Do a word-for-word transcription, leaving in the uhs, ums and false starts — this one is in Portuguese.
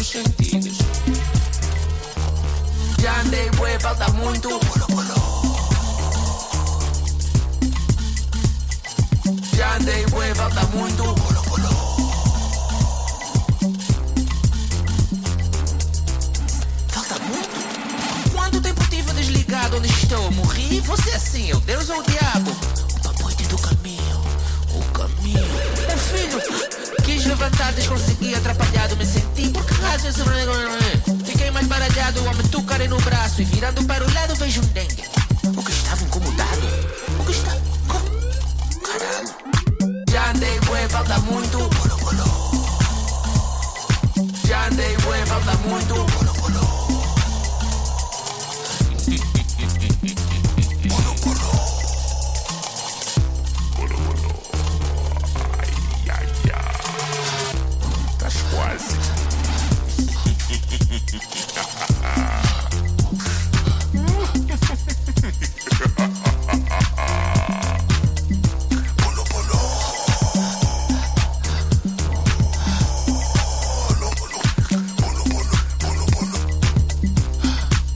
os sentidos. Já andei bué, falta muito. Colo, colo. Já andei bué, falta muito. Colo, colo. Falta muito? Quanto tempo tive desligado onde estou? Morri? Você assim, o Deus ou o diabo? O papoite do caminho, o caminho. O filho quis levantar, desconsegui, atrapalhado me senti. Por que razão esse... Fiquei mais baralhado, o homem tucarei no braço. E virando para o lado vejo um dengue. O que estava incomodado? O que está... Caralho. Já andei bué, falta muito.